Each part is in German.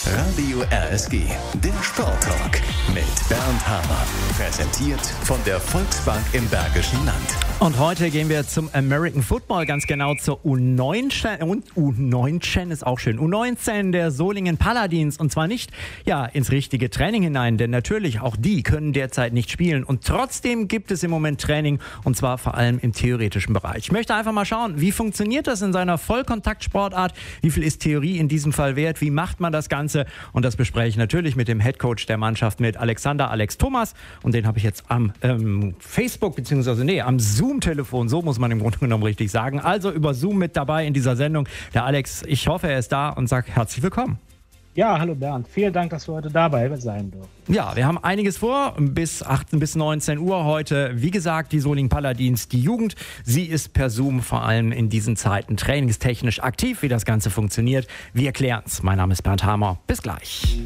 Radio RSG, der Sporttalk mit Bernd Hamer. Präsentiert von der Volksbank im Bergischen Land. Und heute gehen wir zum American Football, ganz genau zur U19. Und U19 ist auch schön. U19 der Solingen Paladins. Und zwar nicht ins richtige Training hinein, denn natürlich auch die können derzeit nicht spielen. Und trotzdem gibt es im Moment Training, und zwar vor allem im theoretischen Bereich. Ich möchte einfach mal schauen, wie funktioniert das in seiner Vollkontaktsportart? Wie viel ist Theorie in diesem Fall wert? Wie macht man das Ganze? Und das bespreche ich natürlich mit dem Headcoach der Mannschaft, mit Alex Thomas. Und den habe ich jetzt am Facebook, am Zoom-Telefon, so muss man im Grunde genommen richtig sagen. Also über Zoom mit dabei in dieser Sendung. Der Alex, ich hoffe, er ist da und sagt herzlich willkommen. Ja, hallo Bernd. Vielen Dank, dass wir heute dabei sein dürfen. Ja, wir haben einiges vor, bis 18 bis 19 Uhr heute. Wie gesagt, die Solingen Paladins, die Jugend, sie ist per Zoom vor allem in diesen Zeiten trainingstechnisch aktiv. Wie das Ganze funktioniert, wir klären's. Mein Name ist Bernd Hamer. Bis gleich.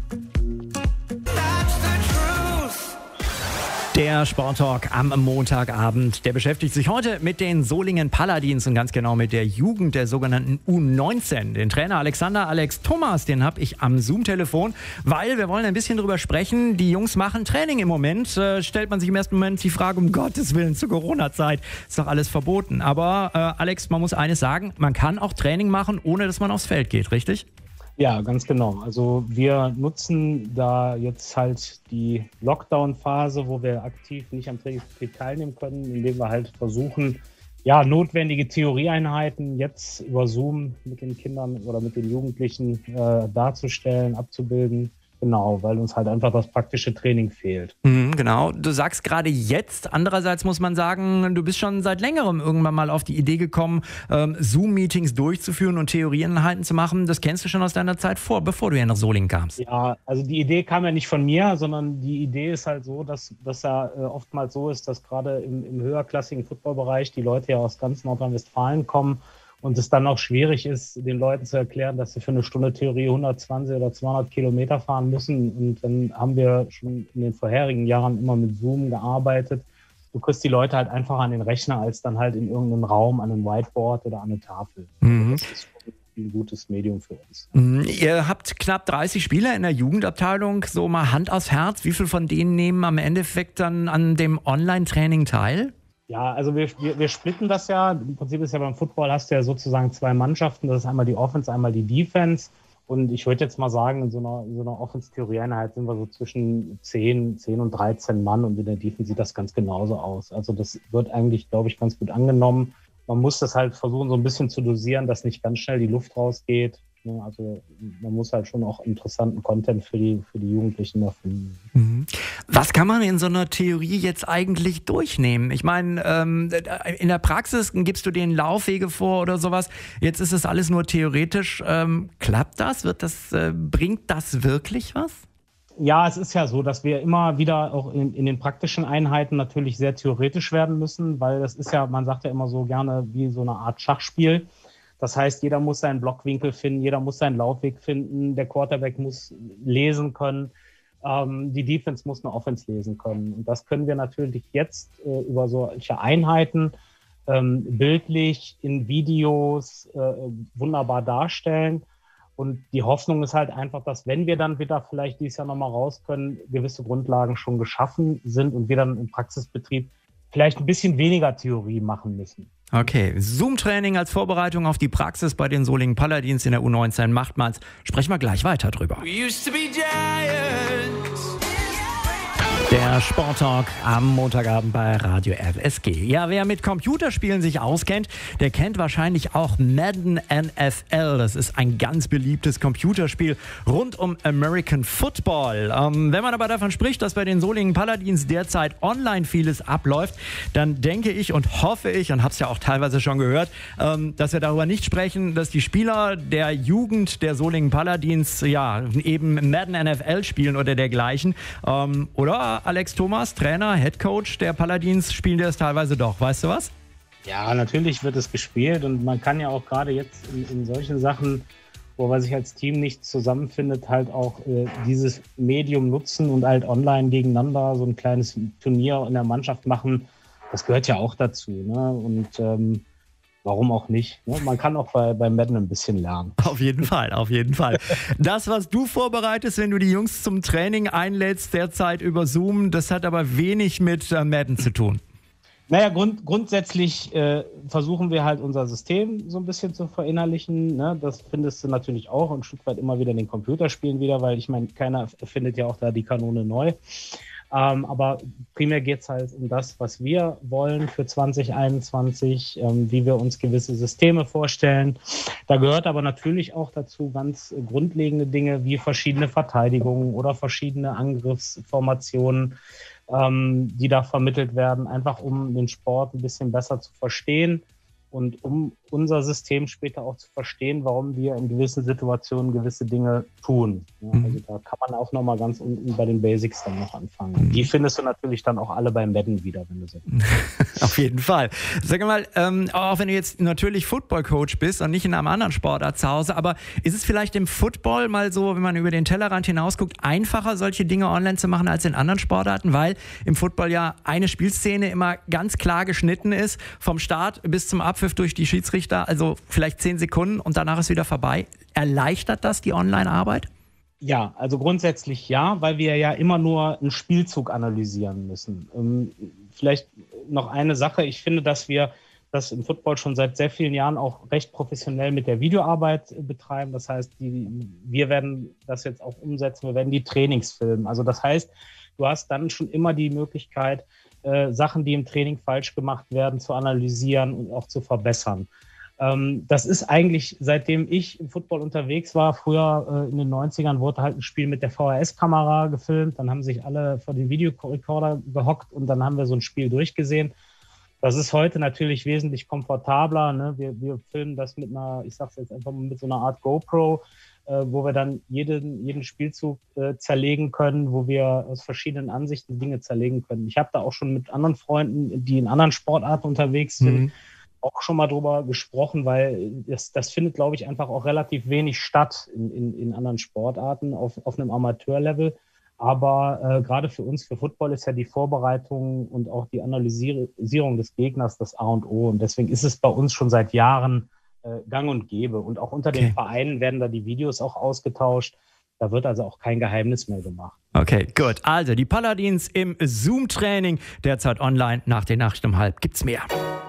Der Sporttalk am Montagabend, der beschäftigt sich heute mit den Solingen Paladins und ganz genau mit der Jugend der sogenannten U19. Den Trainer Alex Thomas, den habe ich am Zoom-Telefon, weil wir wollen ein bisschen drüber sprechen. Die Jungs machen Training im Moment. Stellt man sich im ersten Moment die Frage, um Gottes Willen, zur Corona-Zeit ist doch alles verboten. Aber Alex, man muss eines sagen, man kann auch Training machen, ohne dass man aufs Feld geht, richtig? Ja, ganz genau. Also wir nutzen da jetzt halt die Lockdown-Phase, wo wir aktiv nicht am Trainingsbetrieb teilnehmen können, indem wir halt versuchen, notwendige Theorieeinheiten jetzt über Zoom mit den Kindern oder mit den Jugendlichen darzustellen, abzubilden. Genau, weil uns halt einfach das praktische Training fehlt. Genau, du sagst gerade jetzt, andererseits muss man sagen, du bist schon seit längerem irgendwann mal auf die Idee gekommen, Zoom-Meetings durchzuführen und Theorieeinheiten zu machen. Das kennst du schon aus deiner Zeit bevor du hier nach Solingen kamst. Ja, also die Idee kam ja nicht von mir, sondern die Idee ist halt so, dass ja oftmals so ist, dass gerade im höherklassigen Footballbereich die Leute ja aus ganz Nordrhein-Westfalen kommen. Und es dann auch schwierig ist, den Leuten zu erklären, dass sie für eine Stunde Theorie 120 oder 200 Kilometer fahren müssen. Und dann haben wir schon in den vorherigen Jahren immer mit Zoom gearbeitet. Du kriegst die Leute halt einfach an den Rechner, als dann halt in irgendeinem Raum an einem Whiteboard oder an eine Tafel. Das ist ein gutes Medium für uns. Ihr habt knapp 30 Spieler in der Jugendabteilung. So mal Hand aufs Herz. Wie viele von denen nehmen am Endeffekt dann an dem Online-Training teil? Ja, also wir splitten das ja. Im Prinzip ist ja beim Football hast du ja sozusagen zwei Mannschaften. Das ist einmal die Offense, einmal die Defense. Und ich würde jetzt mal sagen, in so einer Offense-Theorie-Einheit sind wir so zwischen 10 und 13 Mann. Und in der Defense sieht das ganz genauso aus. Also das wird eigentlich, glaube ich, ganz gut angenommen. Man muss das halt versuchen, so ein bisschen zu dosieren, dass nicht ganz schnell die Luft rausgeht. Also man muss halt schon auch interessanten Content für die Jugendlichen erfinden. Was kann man in so einer Theorie jetzt eigentlich durchnehmen? Ich meine, in der Praxis gibst du denen Laufwege vor oder sowas. Jetzt ist es alles nur theoretisch. Klappt das? Bringt das wirklich was? Ja, es ist ja so, dass wir immer wieder auch in den praktischen Einheiten natürlich sehr theoretisch werden müssen, weil das ist ja, man sagt ja immer so gerne wie so eine Art Schachspiel. Das heißt, jeder muss seinen Blockwinkel finden, jeder muss seinen Laufweg finden, der Quarterback muss lesen können, die Defense muss eine Offense lesen können. Und das können wir natürlich jetzt über solche Einheiten bildlich in Videos wunderbar darstellen. Und die Hoffnung ist halt einfach, dass wenn wir dann wieder vielleicht dieses Jahr nochmal raus können, gewisse Grundlagen schon geschaffen sind und wir dann im Praxisbetrieb vielleicht ein bisschen weniger Theorie machen müssen. Okay, Zoom-Training als Vorbereitung auf die Praxis bei den Solingen Paladins in der U19 macht man's. Sprechen wir gleich weiter drüber. Der Sporttalk am Montagabend bei Radio RSG. Ja, wer mit Computerspielen sich auskennt, der kennt wahrscheinlich auch Madden NFL. Das ist ein ganz beliebtes Computerspiel rund um American Football. Wenn man aber davon spricht, dass bei den Solingen Paladins derzeit online vieles abläuft, dann denke ich und hoffe ich, und habe es ja auch teilweise schon gehört, dass wir darüber nicht sprechen, dass die Spieler der Jugend der Solingen Paladins eben Madden NFL spielen oder dergleichen. Oder Alex Thomas, Trainer, Headcoach der Paladins, spielen die das teilweise doch. Weißt du was? Ja, natürlich wird es gespielt und man kann ja auch gerade jetzt in solchen Sachen, wo man sich als Team nicht zusammenfindet, halt auch dieses Medium nutzen und halt online gegeneinander so ein kleines Turnier in der Mannschaft machen. Das gehört ja auch dazu. Ne? Und warum auch nicht? Ne? Man kann auch bei Madden ein bisschen lernen. Auf jeden Fall, auf jeden Fall. Das, was du vorbereitest, wenn du die Jungs zum Training einlädst, derzeit über Zoom, das hat aber wenig mit Madden zu tun. Naja, grundsätzlich versuchen wir halt unser System so ein bisschen zu verinnerlichen. Ne? Das findest du natürlich auch ein Stück weit immer wieder in den Computerspielen wieder, weil ich meine, keiner findet ja auch da die Kanone neu. Aber primär geht es halt um das, was wir wollen für 2021, wie wir uns gewisse Systeme vorstellen. Da gehört aber natürlich auch dazu ganz grundlegende Dinge wie verschiedene Verteidigungen oder verschiedene Angriffsformationen, die da vermittelt werden, einfach um den Sport ein bisschen besser zu verstehen und um unser System später auch zu verstehen, warum wir in gewissen Situationen gewisse Dinge tun. Ja, also da kann man auch nochmal ganz unten bei den Basics dann noch anfangen. Die findest du natürlich dann auch alle beim Madden wieder, wenn du so willst. Auf jeden Fall. Sag mal, auch wenn du jetzt natürlich Football-Coach bist und nicht in einem anderen Sportart zu Hause, aber ist es vielleicht im Football mal so, wenn man über den Tellerrand hinausguckt, einfacher, solche Dinge online zu machen als in anderen Sportarten, weil im Football ja eine Spielszene immer ganz klar geschnitten ist, vom Start bis zum Abpfiff durch die Schiedsrichter, also vielleicht 10 Sekunden und danach ist wieder vorbei. Erleichtert das die Online-Arbeit? Ja, also grundsätzlich ja, weil wir ja immer nur einen Spielzug analysieren müssen. Vielleicht noch eine Sache. Ich finde, dass wir das im Football schon seit sehr vielen Jahren auch recht professionell mit der Videoarbeit betreiben. Das heißt, wir werden das jetzt auch umsetzen. Wir werden die Trainings filmen. Also das heißt, du hast dann schon immer die Möglichkeit, Sachen, die im Training falsch gemacht werden, zu analysieren und auch zu verbessern. Das ist eigentlich, seitdem ich im Football unterwegs war, früher in den 90ern wurde halt ein Spiel mit der VHS-Kamera gefilmt, dann haben sich alle vor den Videorekorder gehockt und dann haben wir so ein Spiel durchgesehen. Das ist heute natürlich wesentlich komfortabler. Ne? Wir filmen das mit einer, ich sag's jetzt einfach mal, mit so einer Art GoPro, wo wir dann jeden Spielzug zerlegen können, wo wir aus verschiedenen Ansichten Dinge zerlegen können. Ich habe da auch schon mit anderen Freunden, die in anderen Sportarten unterwegs sind, auch schon mal drüber gesprochen, weil das findet, glaube ich, einfach auch relativ wenig statt in anderen Sportarten auf einem Amateurlevel. Aber gerade für uns, für Football, ist ja die Vorbereitung und auch die Analysierung des Gegners das A und O. Und deswegen ist es bei uns schon seit Jahren gang und gäbe. Und auch unter den Vereinen werden da die Videos auch ausgetauscht. Da wird also auch kein Geheimnis mehr gemacht. Okay, gut. Also die Paladins im Zoom-Training, derzeit online, nach der Nacht um 12:30 gibt's mehr.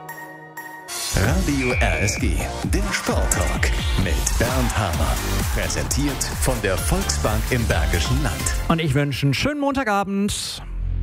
Radio RSG, der Sporttalk mit Bernd Hamer. Präsentiert von der Volksbank im Bergischen Land. Und ich wünsche einen schönen Montagabend.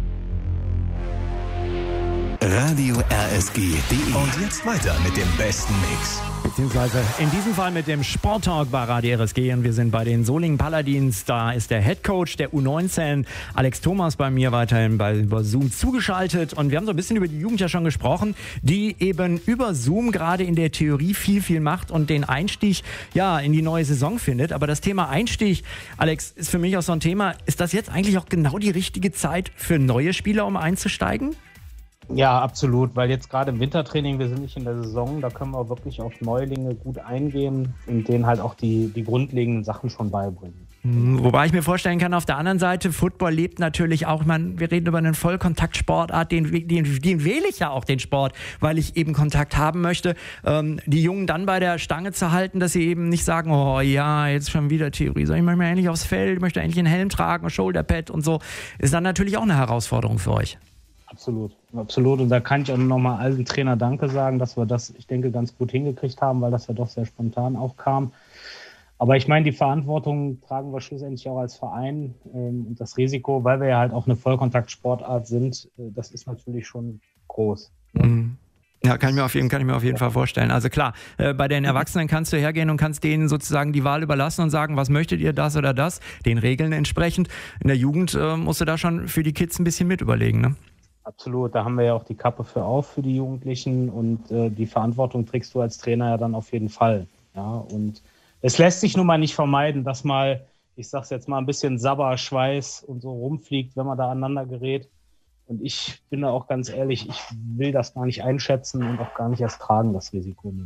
Radio RSG.de. Und jetzt weiter mit dem besten Mix. Beziehungsweise in diesem Fall mit dem Sporttalk bei Radio RSG. Und wir sind bei den Solingen Paladins. Da ist der Headcoach der U19, Alex Thomas, bei mir weiterhin über Zoom zugeschaltet. Und wir haben so ein bisschen über die Jugend ja schon gesprochen, die eben über Zoom gerade in der Theorie viel macht und den Einstieg in die neue Saison findet. Aber das Thema Einstieg, Alex, ist für mich auch so ein Thema. Ist das jetzt eigentlich auch genau die richtige Zeit für neue Spieler, um einzusteigen? Ja, absolut, weil jetzt gerade im Wintertraining, wir sind nicht in der Saison, da können wir wirklich auf Neulinge gut eingehen und denen halt auch die grundlegenden Sachen schon beibringen. Wobei ich mir vorstellen kann, auf der anderen Seite, Football lebt natürlich auch, wir reden über einen Vollkontaktsportart, den wähle ich ja auch, den Sport, weil ich eben Kontakt haben möchte. Die Jungen dann bei der Stange zu halten, dass sie eben nicht sagen, oh ja, jetzt schon wieder Theorie, soll ich mal endlich aufs Feld, ich möchte endlich einen Helm tragen, ein Shoulderpad und so, ist dann natürlich auch eine Herausforderung für euch. Absolut. Und da kann ich auch nochmal allen Trainer Danke sagen, dass wir das, ich denke, ganz gut hingekriegt haben, weil das ja doch sehr spontan auch kam. Aber ich meine, die Verantwortung tragen wir schlussendlich auch als Verein und das Risiko, weil wir ja halt auch eine Vollkontaktsportart sind, das ist natürlich schon groß. Ne? Ja, kann ich mir auf jeden Fall vorstellen. Also klar, bei den Erwachsenen kannst du hergehen und kannst denen sozusagen die Wahl überlassen und sagen, was möchtet ihr, das oder das, den Regeln entsprechend. In der Jugend musst du da schon für die Kids ein bisschen mit überlegen, ne? Absolut, da haben wir ja auch die Kappe für die Jugendlichen und die Verantwortung trägst du als Trainer ja dann auf jeden Fall. Ja, und es lässt sich nun mal nicht vermeiden, dass mal, ich sag's jetzt mal, ein bisschen Sabber, Schweiß und so rumfliegt, wenn man da aneinander gerät. Und ich bin da auch ganz ehrlich, ich will das gar nicht einschätzen und auch gar nicht erst tragen, das Risiko im Moment.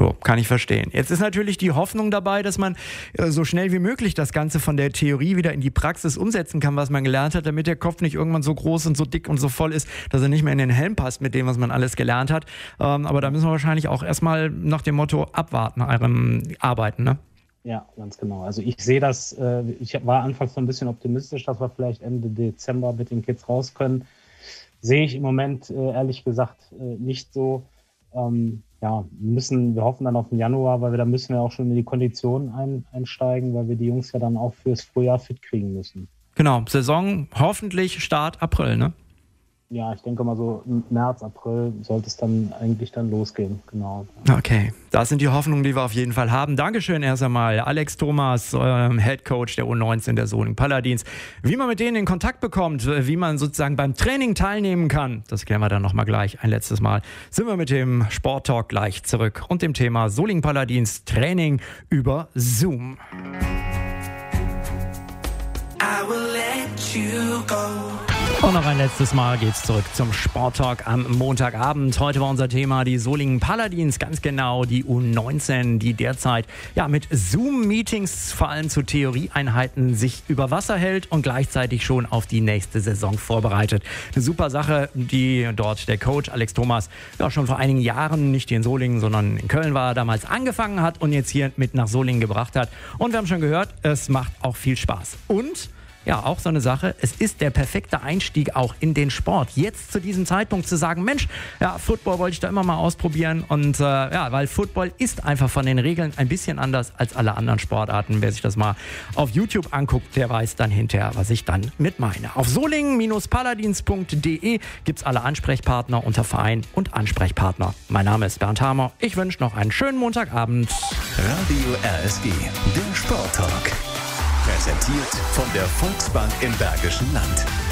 So, kann ich verstehen. Jetzt ist natürlich die Hoffnung dabei, dass man so schnell wie möglich das Ganze von der Theorie wieder in die Praxis umsetzen kann, was man gelernt hat, damit der Kopf nicht irgendwann so groß und so dick und so voll ist, dass er nicht mehr in den Helm passt mit dem, was man alles gelernt hat. Aber da müssen wir wahrscheinlich auch erstmal nach dem Motto abwarten, arbeiten, ne? Ja, ganz genau. Also ich sehe das, ich war anfangs so ein bisschen optimistisch, dass wir vielleicht Ende Dezember mit den Kids raus können. Sehe ich im Moment ehrlich gesagt nicht so. Wir hoffen dann auf den Januar, weil da müssen wir auch schon in die Konditionen einsteigen, weil wir die Jungs ja dann auch fürs Frühjahr fit kriegen müssen. Genau, Saison hoffentlich Start April, ne? Ja, ich denke mal so im März, April sollte es dann eigentlich losgehen, genau. Okay, das sind die Hoffnungen, die wir auf jeden Fall haben. Dankeschön erst einmal, Alex Thomas, Head Coach der U19 der Solingen Paladins. Wie man mit denen in Kontakt bekommt, wie man sozusagen beim Training teilnehmen kann, das klären wir dann nochmal gleich. Ein letztes Mal sind wir mit dem Sporttalk gleich zurück und dem Thema Solingen Paladins Training über Zoom. I will let you go. Und noch ein letztes Mal geht's zurück zum Sporttalk am Montagabend. Heute war unser Thema die Solingen Paladins, ganz genau die U19, die derzeit mit Zoom-Meetings, vor allem zu Theorieeinheiten, sich über Wasser hält und gleichzeitig schon auf die nächste Saison vorbereitet. Eine super Sache, die dort der Coach Alex Thomas schon vor einigen Jahren, nicht hier in Solingen, sondern in Köln war, damals angefangen hat und jetzt hier mit nach Solingen gebracht hat. Und wir haben schon gehört, es macht auch viel Spaß. Und auch so eine Sache, es ist der perfekte Einstieg auch in den Sport. Jetzt zu diesem Zeitpunkt zu sagen, Mensch, Football wollte ich da immer mal ausprobieren und weil Football ist einfach von den Regeln ein bisschen anders als alle anderen Sportarten. Wer sich das mal auf YouTube anguckt, der weiß dann hinterher, was ich dann mit meine. Auf solingen-paladins.de gibt es alle Ansprechpartner unter Verein und Ansprechpartner. Mein Name ist Bernd Hamer. Ich wünsche noch einen schönen Montagabend. Radio RSG, der Sporttalk. Präsentiert von der Volksbank im Bergischen Land.